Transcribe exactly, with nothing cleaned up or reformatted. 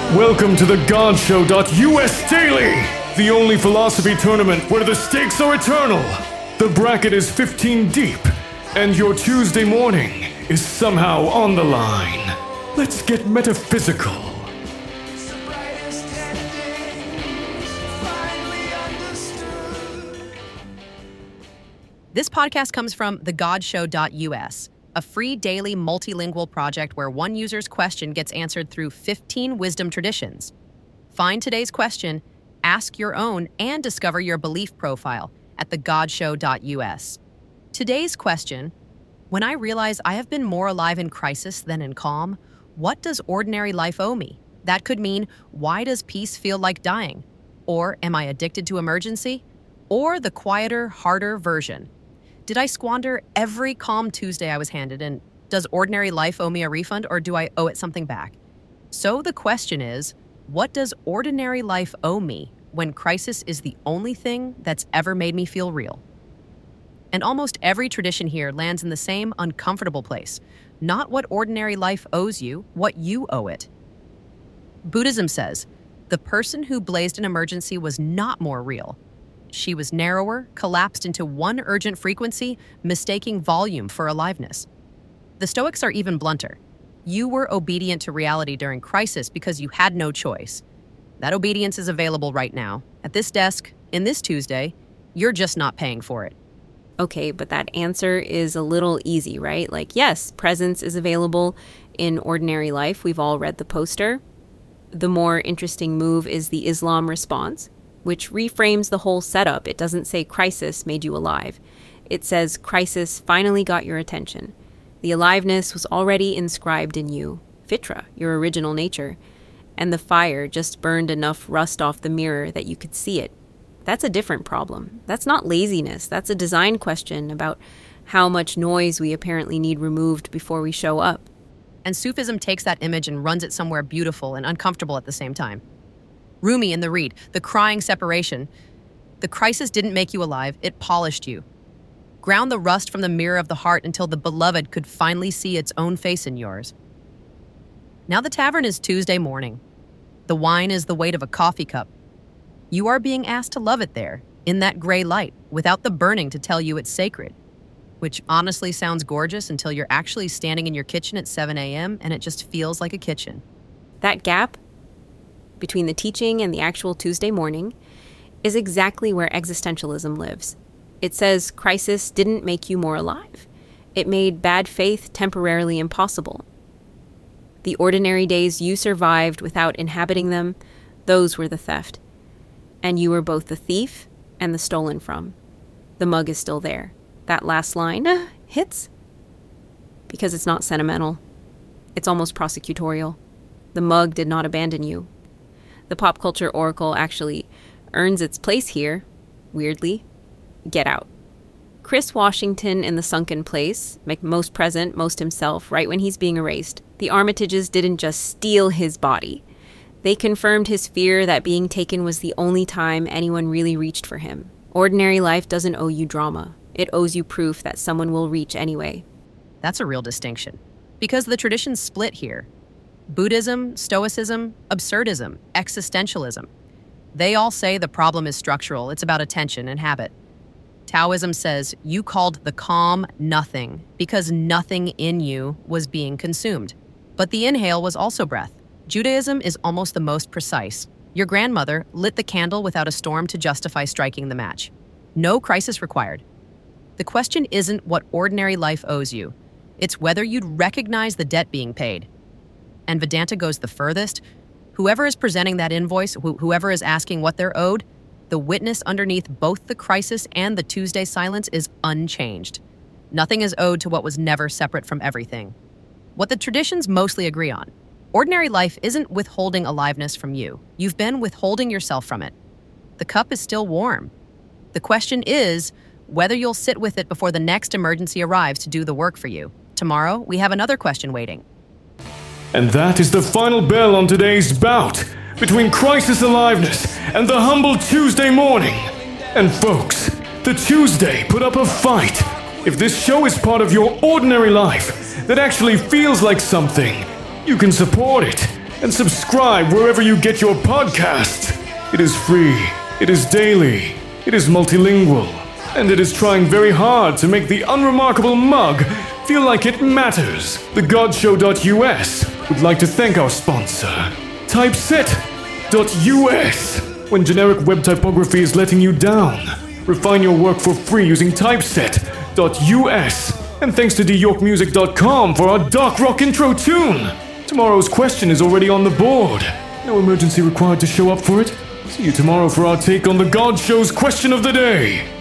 Welcome to the God Show dot U S Daily, the only philosophy tournament where the stakes are eternal. The bracket is fifteen deep, and your Tuesday morning is somehow on the line. Let's get metaphysical. This podcast comes from the God Show dot U S, a free daily multilingual project where one user's question gets answered through fifteen wisdom traditions. Find today's question, ask your own, and discover your belief profile at the God Show dot U S. Today's question: when I realize I have been more alive in crisis than in calm, what does ordinary life owe me? That could mean, why does peace feel like dying? Or am I addicted to emergency? Or the quieter, harder version? Did I squander every calm Tuesday I was handed, and does ordinary life owe me a refund, or do I owe it something back? So the question is, what does ordinary life owe me when crisis is the only thing that's ever made me feel real? And almost every tradition here lands in the same uncomfortable place. Not what ordinary life owes you, what you owe it. Buddhism says, the person who blazed an emergency was not more real. She was narrower, collapsed into one urgent frequency, mistaking volume for aliveness. The Stoics are even blunter. You were obedient to reality during crisis because you had no choice. That obedience is available right now. At this desk, in this Tuesday, you're just not paying for it. Okay, but that answer is a little easy, right? Like, yes, presence is available in ordinary life. We've all read the poster. The more interesting move is the Islam response, which reframes the whole setup. It doesn't say crisis made you alive. It says crisis finally got your attention. The aliveness was already inscribed in you, fitra, your original nature, and the fire just burned enough rust off the mirror that you could see it. That's a different problem. That's not laziness. That's a design question about how much noise we apparently need removed before we show up. And Sufism takes that image and runs it somewhere beautiful and uncomfortable at the same time. Rumi in the Reed, the crying separation. The crisis didn't make you alive, it polished you. Ground the rust from the mirror of the heart until the beloved could finally see its own face in yours. Now the tavern is Tuesday morning. The wine is the weight of a coffee cup. You are being asked to love it there, in that gray light, without the burning to tell you it's sacred. Which honestly sounds gorgeous until you're actually standing in your kitchen at seven a.m. and it just feels like a kitchen. That gap between the teaching and the actual Tuesday morning is exactly where existentialism lives. It says crisis didn't make you more alive. It made bad faith temporarily impossible. The ordinary days you survived without inhabiting them, those were the theft. And you were both the thief and the stolen from. The mug is still there. That last line uh, hits because it's not sentimental. It's almost prosecutorial. The mug did not abandon you. The pop culture oracle actually earns its place here, weirdly. Get out. Chris Washington in The Sunken Place, most present, most himself, right when he's being erased. The Armitages didn't just steal his body. They confirmed his fear that being taken was the only time anyone really reached for him. Ordinary life doesn't owe you drama. It owes you proof that someone will reach anyway. That's a real distinction. Because the traditions split here. Buddhism, Stoicism, absurdism, existentialism. They all say the problem is structural. It's about attention and habit. Taoism says you called the calm nothing because nothing in you was being consumed. But the inhale was also breath. Judaism is almost the most precise. Your grandmother lit the candle without a storm to justify striking the match. No crisis required. The question isn't what ordinary life owes you. It's whether you'd recognize the debt being paid. And Vedanta goes the furthest. Whoever is presenting that invoice, wh- whoever is asking what they're owed, the witness underneath both the crisis and the Tuesday silence is unchanged. Nothing is owed to what was never separate from everything. What the traditions mostly agree on: ordinary life isn't withholding aliveness from you. You've been withholding yourself from it. The cup is still warm. The question is whether you'll sit with it before the next emergency arrives to do the work for you. Tomorrow, we have another question waiting. And that is the final bell on today's bout between crisis aliveness and the humble Tuesday morning. And folks, the Tuesday put up a fight. If this show is part of your ordinary life that actually feels like something, you can support it and subscribe wherever you get your podcasts. It is free, it is daily, it is multilingual, and it is trying very hard to make the unremarkable mug feel like it matters. The God Show dot U S would like to thank our sponsor, Typeset dot U S. When generic web typography is letting you down, refine your work for free using Typeset dot U S. And thanks to d york music dot com for our dark rock intro tune. Tomorrow's question is already on the board. No emergency required to show up for it. See you tomorrow for our take on the God Show's question of the day.